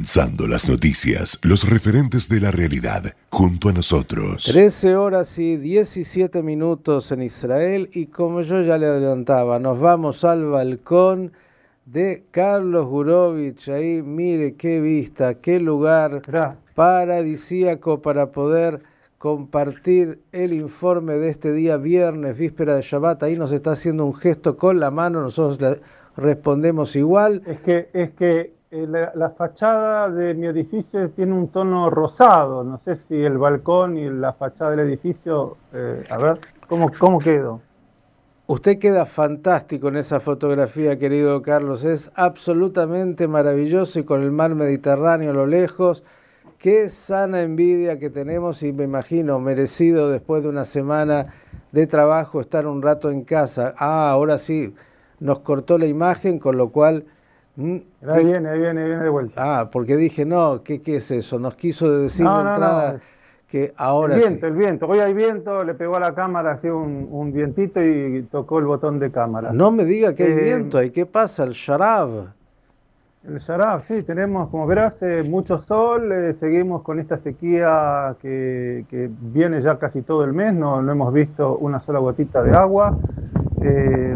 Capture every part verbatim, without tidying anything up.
Condensando las noticias, los referentes de la realidad, junto a nosotros. trece horas y diecisiete minutos en Israel y como yo ya le adelantaba, nos vamos al balcón de Carlos Gurovich. Ahí, mire qué vista, qué lugar paradisíaco para poder compartir el informe de este día viernes, víspera de Shabbat. Ahí nos está haciendo un gesto con la mano, nosotros le respondemos igual. Es que, es que La, la fachada de mi edificio tiene un tono rosado. No sé si el balcón y la fachada del edificio... Eh, a ver, ¿cómo, cómo quedo? Usted queda fantástico en esa fotografía, querido Carlos. Es absolutamente maravilloso y con el mar Mediterráneo a lo lejos. Qué sana envidia que tenemos y me imagino merecido después de una semana de trabajo estar un rato en casa. Ah, ahora sí, nos cortó la imagen, con lo cual... Ahí viene, ahí viene, ahí viene de vuelta. Ah, porque dije, no, ¿qué, qué es eso? Nos quiso decir no, de no, entrada no. que ahora el viento, sí. El viento, hoy hay viento, le pegó a la cámara así un, un vientito y tocó el botón de cámara. No me diga que hay eh, viento, ¿y qué pasa? El Sharab. El Sharab, sí, tenemos, como verás, eh, mucho sol, eh, seguimos con esta sequía que, que viene ya casi todo el mes, no, no hemos visto una sola gotita de agua. Eh,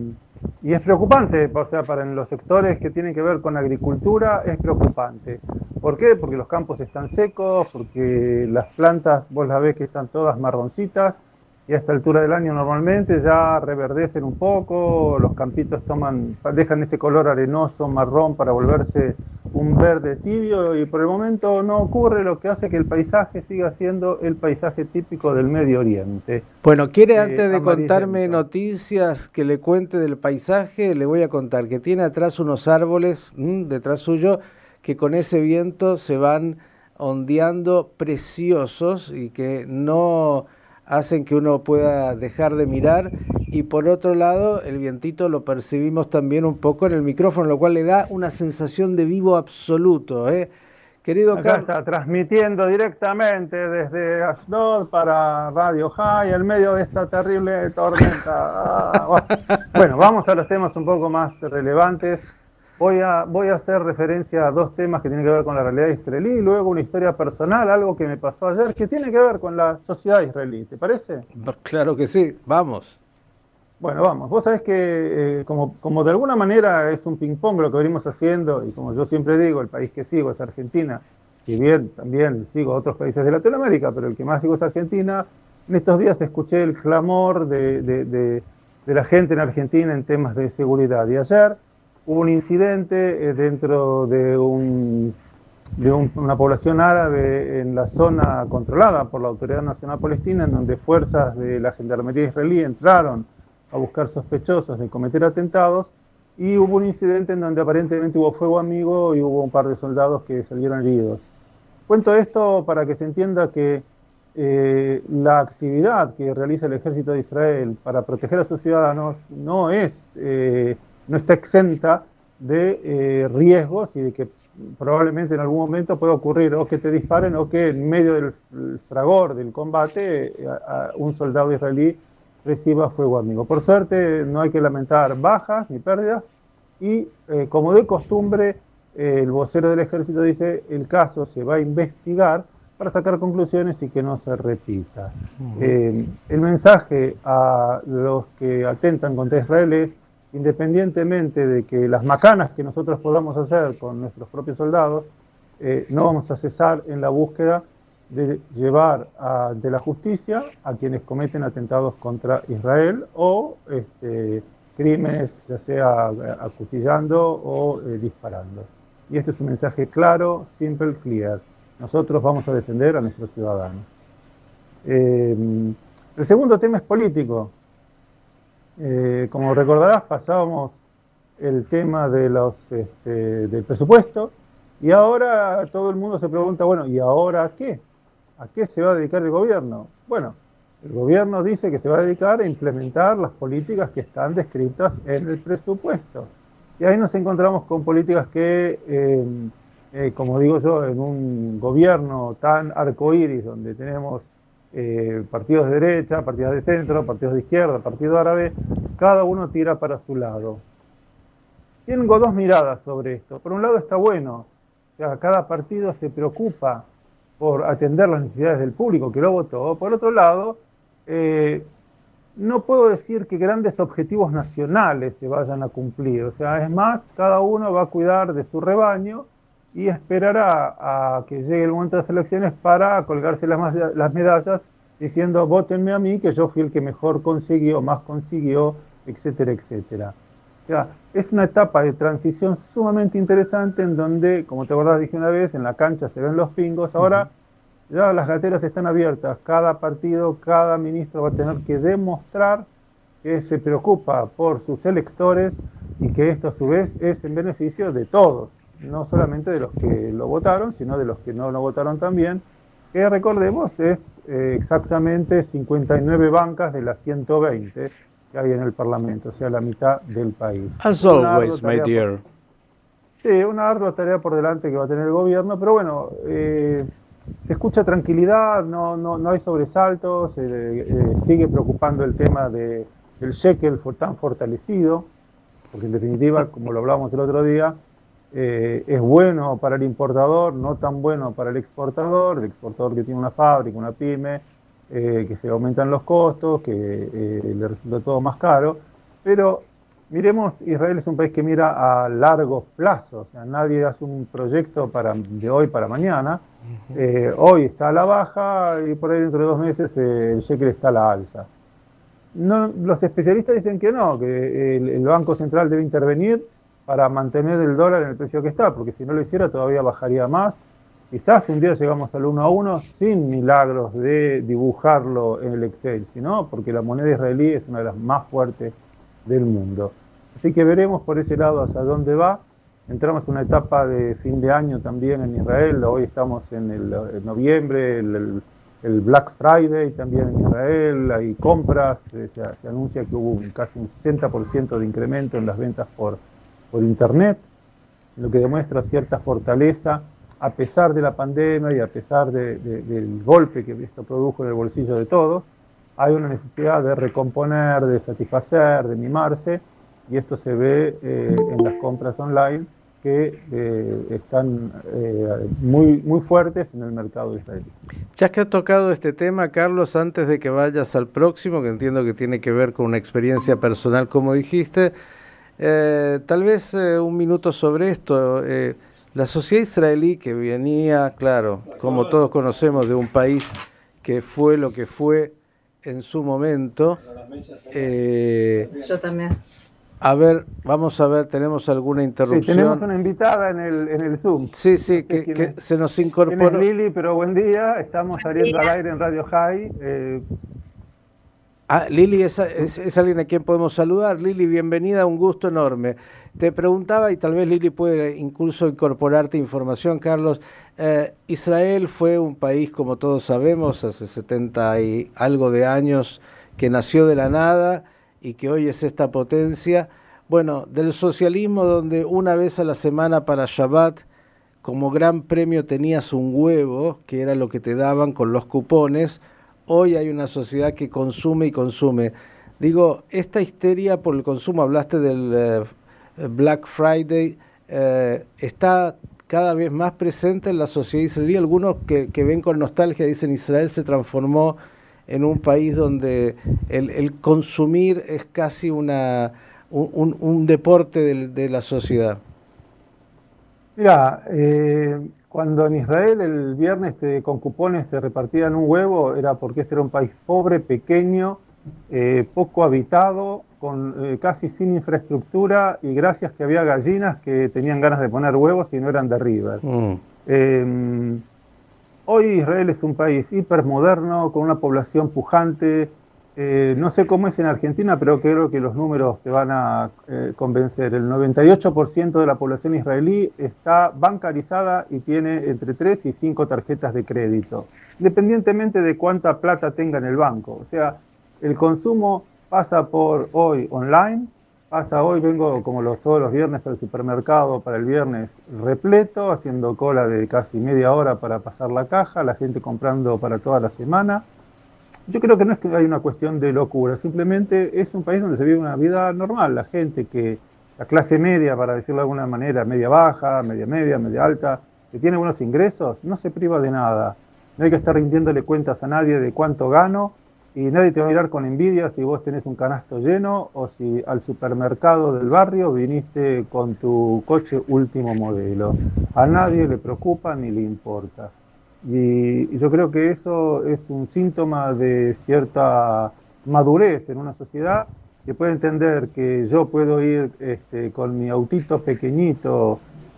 Y es preocupante, o sea, para los sectores que tienen que ver con agricultura es preocupante. ¿Por qué? Porque los campos están secos, porque las plantas, vos las ves que están todas marroncitas, y a esta altura del año normalmente ya reverdecen un poco, los campitos toman, dejan ese color arenoso, marrón, para volverse un verde tibio, y por el momento no ocurre, lo que hace que el paisaje siga siendo el paisaje típico del Medio Oriente. Bueno, ¿quiere eh, antes de contarme noticias que le cuente del paisaje? Le voy a contar que tiene atrás unos árboles, mmm, detrás suyo, que con ese viento se van ondeando preciosos y que no hacen que uno pueda dejar de mirar, y por otro lado el vientito lo percibimos también un poco en el micrófono, lo cual le da una sensación de vivo absoluto, ¿eh? Querido Acá Carlos, está transmitiendo directamente desde Ashdod para Radio High en medio de esta terrible tormenta. Ah, bueno, vamos a los temas un poco más relevantes. Voy a, voy a hacer referencia a dos temas que tienen que ver con la realidad israelí y luego una historia personal, algo que me pasó ayer, que tiene que ver con la sociedad israelí. ¿Te parece? Claro que sí, vamos. Bueno, vamos. Vos sabés que eh, como, como de alguna manera es un ping-pong lo que venimos haciendo, y como yo siempre digo, el país que sigo es Argentina, si bien también sigo otros países de Latinoamérica, pero el que más sigo es Argentina. En estos días escuché el clamor de, de, de, de la gente en Argentina en temas de seguridad. Y ayer hubo un incidente eh, dentro de, un, de un, una población árabe en la zona controlada por la Autoridad Nacional Palestina, en donde fuerzas de la Gendarmería israelí entraron a buscar sospechosos de cometer atentados, y hubo un incidente en donde aparentemente hubo fuego amigo y hubo un par de soldados que salieron heridos. Cuento esto para que se entienda que eh, la actividad que realiza el Ejército de Israel para proteger a sus ciudadanos no es... Eh, no está exenta de eh, riesgos y de que probablemente en algún momento pueda ocurrir o que te disparen o que en medio del fragor del combate a, a un soldado israelí reciba fuego amigo. Por suerte no hay que lamentar bajas ni pérdidas y eh, como de costumbre eh, el vocero del ejército dice el caso se va a investigar para sacar conclusiones y que no se repita. Uh-huh. eh, el mensaje a los que atentan contra Israel es: independientemente de que las macanas que nosotros podamos hacer con nuestros propios soldados, eh, no vamos a cesar en la búsqueda de llevar a, de la justicia a quienes cometen atentados contra Israel o este, crímenes, ya sea acuchillando o eh, disparando. Y este es un mensaje claro, simple, clear. Nosotros vamos a defender a nuestros ciudadanos. Eh, el segundo tema es político. Eh, como recordarás, pasábamos el tema de los, este, del presupuesto y ahora todo el mundo se pregunta, bueno, ¿y ahora qué? ¿A qué se va a dedicar el gobierno? Bueno, el gobierno dice que se va a dedicar a implementar las políticas que están descritas en el presupuesto. Y ahí nos encontramos con políticas que, eh, eh, como digo yo, en un gobierno tan arcoíris, donde tenemos Eh, partidos de derecha, partidos de centro, partidos de izquierda, partido árabe, cada uno tira para su lado. Tengo dos miradas sobre esto. Por un lado está bueno sea, cada partido se preocupa por atender las necesidades del público que lo votó. Por otro lado, eh, no puedo decir que grandes objetivos nacionales se vayan a cumplir. O sea, es más, cada uno va a cuidar de su rebaño y esperará a que llegue el momento de las elecciones para colgarse las, las medallas diciendo, vótenme a mí, que yo fui el que mejor consiguió, más consiguió, etcétera, etcétera. O sea, es una etapa de transición sumamente interesante en donde, como te acordás, dije una vez, en la cancha se ven los pingos. Ahora uh-huh. ya las gateras están abiertas. Cada partido, cada ministro va a tener que demostrar que se preocupa por sus electores y que esto a su vez es en beneficio de todos, no solamente de los que lo votaron, sino de los que no lo votaron también, que recordemos es eh, exactamente cincuenta y nueve bancas de las ciento veinte que hay en el Parlamento, o sea, la mitad del país. As always, my dear. Por, sí, una ardua tarea por delante que va a tener el gobierno, pero bueno, eh, se escucha tranquilidad, no, no, no hay sobresaltos, eh, eh, sigue preocupando el tema de, del shekel tan fortalecido, porque en definitiva, como lo hablamos el otro día, Eh, es bueno para el importador, no tan bueno para el exportador, el exportador que tiene una fábrica, una pyme, eh, que se aumentan los costos, que eh, le resulta todo más caro, pero miremos, Israel es un país que mira a largo plazo, o sea, nadie hace un proyecto para, de hoy para mañana, eh, hoy está a la baja y por ahí dentro de dos meses eh, el shekel está a la alza. No, los especialistas dicen que no, que el, el Banco Central debe intervenir para mantener el dólar en el precio que está, porque si no lo hiciera todavía bajaría más. Quizás un día llegamos al uno a uno sin milagros de dibujarlo en el Excel, sino porque la moneda israelí es una de las más fuertes del mundo. Así que veremos por ese lado hacia dónde va. Entramos en una etapa de fin de año también en Israel, hoy estamos en, el, en noviembre, el, el, el Black Friday también en Israel, hay compras, se, se anuncia que hubo un, casi un sesenta por ciento de incremento en las ventas por por internet, lo que demuestra cierta fortaleza a pesar de la pandemia y a pesar de, de, del golpe que esto produjo en el bolsillo de todos. Hay una necesidad de recomponer, de satisfacer, de mimarse, y esto se ve eh, en las compras online que eh, están eh, muy, muy fuertes en el mercado israelí. Ya que has tocado este tema, Carlos, antes de que vayas al próximo, que entiendo que tiene que ver con una experiencia personal, como dijiste, Eh, tal vez eh, un minuto sobre esto. Eh, la sociedad israelí, que venía, claro, como todos conocemos, de un país que fue lo que fue en su momento. Eh, Yo también. A ver, vamos a ver, tenemos alguna interrupción. Sí, tenemos una invitada en el, en el Zoom. Sí, sí, no sé que, que es, se nos incorporó. ¿Quién es Lili? Pero buen día, estamos saliendo al aire en Radio High. Eh, Ah, Lili es, es, es alguien a quien podemos saludar. Lili, bienvenida, un gusto enorme. Te preguntaba, y tal vez Lili puede incluso incorporarte información, Carlos, eh, Israel fue un país, como todos sabemos, hace setenta y algo de años, que nació de la nada y que hoy es esta potencia. Bueno, del socialismo donde una vez a la semana para Shabbat, como gran premio tenías un huevo, que era lo que te daban con los cupones. Hoy hay una sociedad que consume y consume. Digo, esta histeria por el consumo, hablaste del eh, Black Friday, eh, está cada vez más presente en la sociedad israelí. Algunos que, que ven con nostalgia dicen Israel se transformó en un país donde el, el consumir es casi una, un, un deporte de, de la sociedad. Mira, eh... cuando en Israel el viernes te, con cupones te repartían un huevo, era porque este era un país pobre, pequeño, eh, poco habitado, con, eh, casi sin infraestructura, y gracias que había gallinas que tenían ganas de poner huevos y no eran de River. Mm. Eh, hoy Israel es un país hipermoderno, con una población pujante. Eh, no sé cómo es en Argentina, pero creo que los números te van a eh, convencer. El noventa y ocho por ciento de la población israelí está bancarizada y tiene entre tres y cinco tarjetas de crédito, independientemente de cuánta plata tenga en el banco. O sea, el consumo pasa por hoy online, pasa hoy, vengo como los, todos los viernes al supermercado para el viernes repleto, haciendo cola de casi media hora para pasar la caja, la gente comprando para toda la semana. Yo creo que no es que hay una cuestión de locura, simplemente es un país donde se vive una vida normal. La gente que, la clase media, para decirlo de alguna manera, media baja, media media, media alta, que tiene buenos ingresos, no se priva de nada. No hay que estar rindiéndole cuentas a nadie de cuánto gano, y nadie te va a mirar con envidia si vos tenés un canasto lleno o si al supermercado del barrio viniste con tu coche último modelo. A nadie le preocupa ni le importa. Y, y yo creo que eso es un síntoma de cierta madurez en una sociedad que puede entender que yo puedo ir este, con mi autito pequeñito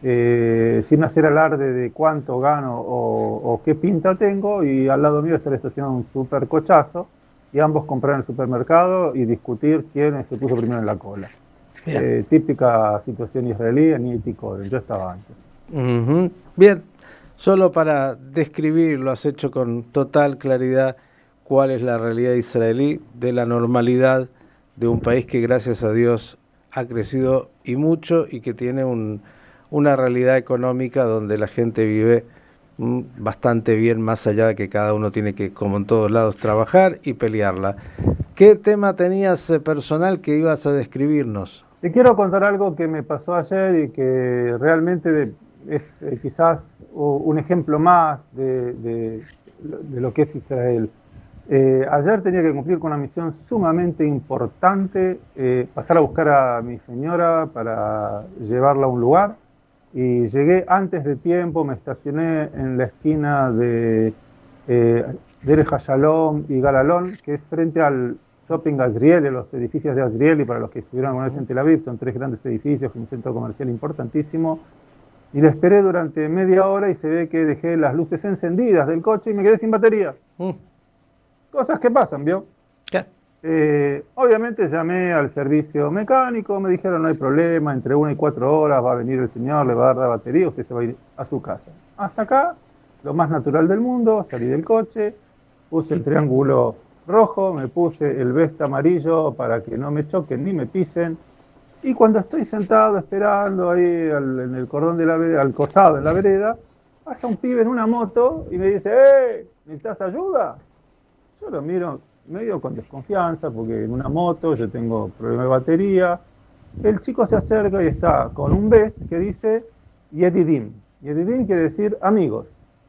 eh, sin hacer alarde de cuánto gano o, o qué pinta tengo, y al lado mío está estacionado un super cochazo, y ambos comprar en el supermercado y discutir quién se puso primero en la cola. Eh, típica situación israelí en Yeti Cohen, yo estaba antes. Uh-huh. Bien, solo para describir, lo has hecho con total claridad, cuál es la realidad israelí, de la normalidad de un país que gracias a Dios ha crecido y mucho, y que tiene un, una realidad económica donde la gente vive bastante bien, más allá de que cada uno tiene que, como en todos lados, trabajar y pelearla. ¿Qué tema tenías eh, personal que ibas a describirnos? Te quiero contar algo que me pasó ayer y que realmente de, es eh, quizás uh, un ejemplo más de, de, de lo que es Israel. Eh, ayer tenía que cumplir con una misión sumamente importante, eh, pasar a buscar a mi señora para llevarla a un lugar. Y llegué antes de tiempo, me estacioné en la esquina de eh, Derech HaShalom y Galalón, que es frente al Shopping Azrieli, los edificios de Azrieli, para los que estuvieron alguna vez en Tel Aviv, son tres grandes edificios, un centro comercial importantísimo. Y la esperé durante media hora y se ve que dejé las luces encendidas del coche y me quedé sin batería. Mm. Cosas que pasan, ¿vio? ¿Qué? Eh, obviamente llamé al servicio mecánico, me dijeron no hay problema, entre una y cuatro horas va a venir el señor, le va a dar la batería, usted se va a ir a su casa. Hasta acá, lo más natural del mundo, salí del coche, puse el triángulo rojo, me puse el veste amarillo para que no me choquen ni me pisen, y cuando estoy sentado esperando ahí al, en el cordón de la vereda, al costado de la vereda, pasa un pibe en una moto y me dice, ¡eh! ¿Necesitas ayuda? Yo lo miro medio con desconfianza, porque en una moto yo tengo problema de batería. El chico se acerca y está con un vest que dice Yedidim. Yedidim quiere decir amigos.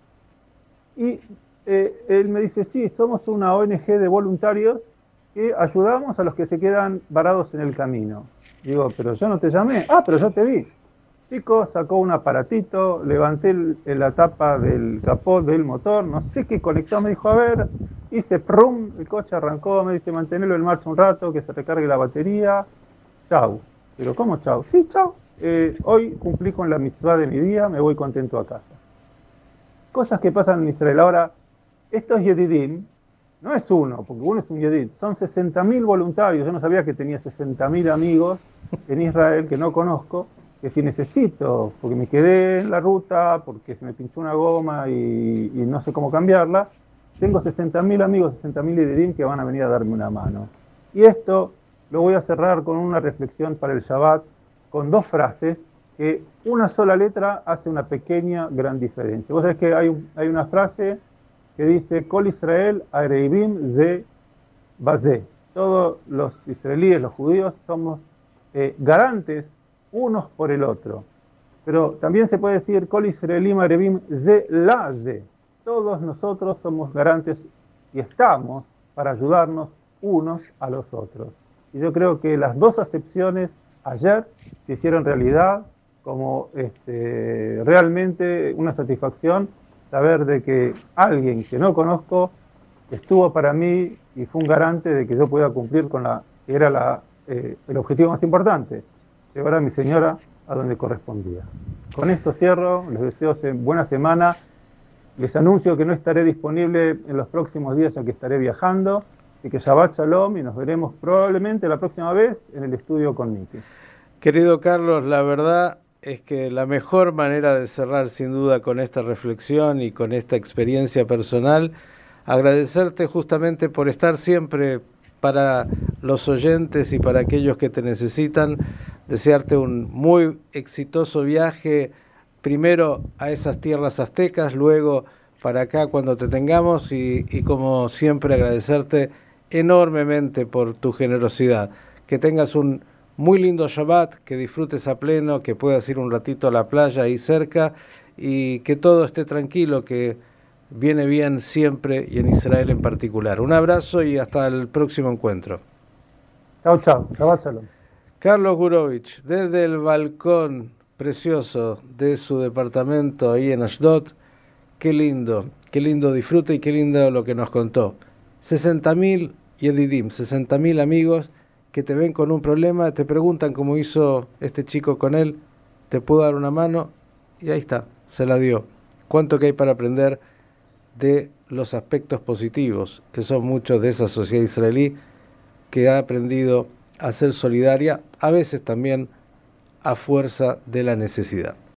Y eh, él me dice, sí, somos una O N G de voluntarios que ayudamos a los que se quedan varados en el camino. Digo, pero yo no te llamé. Ah, pero yo te vi. Chico sacó un aparatito, levanté el, la tapa del capó del motor, no sé qué conectó, me dijo, a ver, hice prum, el coche arrancó, me dice, mantenerlo en marcha un rato, que se recargue la batería, chau. Pero ¿cómo chau? Sí, chau. Eh, hoy cumplí con la mitzvah de mi día, me voy contento a casa. Cosas que pasan en Israel. Ahora, estos Yedidim, no es uno, porque uno es un Yedid, son sesenta mil voluntarios. Yo no sabía que tenía sesenta mil amigos en Israel que no conozco, que si necesito, porque me quedé en la ruta, porque se me pinchó una goma y, y no sé cómo cambiarla, tengo sesenta mil amigos, sesenta mil Yedidim que van a venir a darme una mano. Y esto lo voy a cerrar con una reflexión para el Shabbat, con dos frases, que una sola letra hace una pequeña, gran diferencia. Vos sabés que hay, hay una frase que dice, Kol Israel areibim ze bazé. Todos los israelíes, los judíos, somos eh, garantes unos por el otro. Pero también se puede decir, Kol Israelim areibim ze la ze. Todos nosotros somos garantes y estamos para ayudarnos unos a los otros. Y yo creo que las dos acepciones ayer se hicieron realidad, como este, realmente una satisfacción saber de que alguien que no conozco estuvo para mí y fue un garante de que yo pueda cumplir con la que era la, eh, el objetivo más importante, llevar a mi señora a donde correspondía. Con esto cierro, les deseo buena semana, les anuncio que no estaré disponible en los próximos días ya que estaré viajando, y que Shabbat Shalom, y nos veremos probablemente la próxima vez en el estudio con Miki. Querido Carlos, la verdad es que la mejor manera de cerrar sin duda con esta reflexión y con esta experiencia personal, agradecerte justamente por estar siempre para los oyentes y para aquellos que te necesitan, desearte un muy exitoso viaje, primero a esas tierras aztecas, luego para acá cuando te tengamos y, y como siempre agradecerte enormemente por tu generosidad. Que tengas un muy lindo Shabbat, que disfrutes a pleno, que puedas ir un ratito a la playa ahí cerca y que todo esté tranquilo, que viene bien siempre y en Israel en particular. Un abrazo y hasta el próximo encuentro. Chao, chao. Shabbat shalom. Carlos Gurovich, desde el balcón precioso de su departamento ahí en Ashdod. Qué lindo, qué lindo disfrute y qué lindo lo que nos contó. sesenta mil Yedidim, sesenta mil amigos que te ven con un problema, te preguntan cómo hizo este chico con él, te puedo dar una mano y ahí está, se la dio. Cuánto que hay para aprender de los aspectos positivos, que son muchos de esa sociedad israelí que ha aprendido a ser solidaria, a veces también a fuerza de la necesidad.